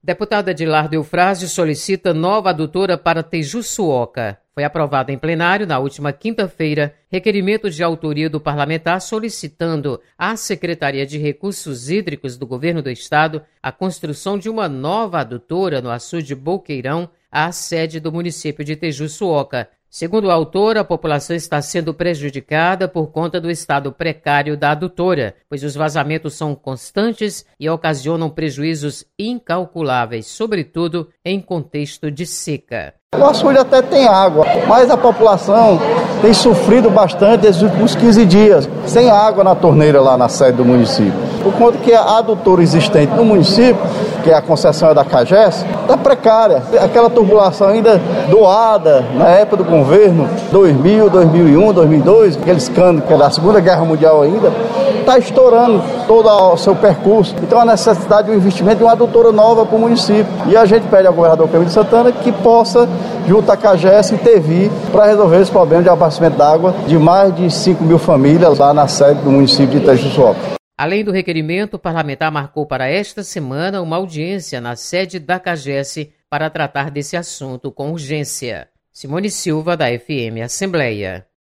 Deputada Edilarda Eufrásio solicita nova adutora para Tejuçuoca. Foi aprovado em plenário, na última quinta-feira, requerimento de autoria do parlamentar solicitando à Secretaria de Recursos Hídricos do Governo do Estado a construção de uma nova adutora no açude Boqueirão, à sede do município de Tejuçuoca. Segundo o autor, a população está sendo prejudicada por conta do estado precário da adutora, pois os vazamentos são constantes e ocasionam prejuízos incalculáveis, sobretudo em contexto de seca. O açude até tem água, mas a população tem sofrido bastante esses últimos 15 dias, sem água na torneira lá na sede do município. Por conta que a adutora existente no município, que é a concessão da CAGES, está precária. Aquela tubulação ainda doada na época do governo, 2000, 2001, 2002, aqueles canos que é da Segunda Guerra Mundial ainda, está estourando todo o seu percurso. Então a necessidade de um investimento de uma adutora nova para o município. E a gente pede ao governador Camilo Santana que possa, junto à CAGES, intervir para resolver esse problema de abastecimento d'água de mais de 5 mil famílias lá na sede do município de Tejuçuoca. Além do requerimento, o parlamentar marcou para esta semana uma audiência na sede da CAGES para tratar desse assunto com urgência. Simone Silva, da FM Assembleia.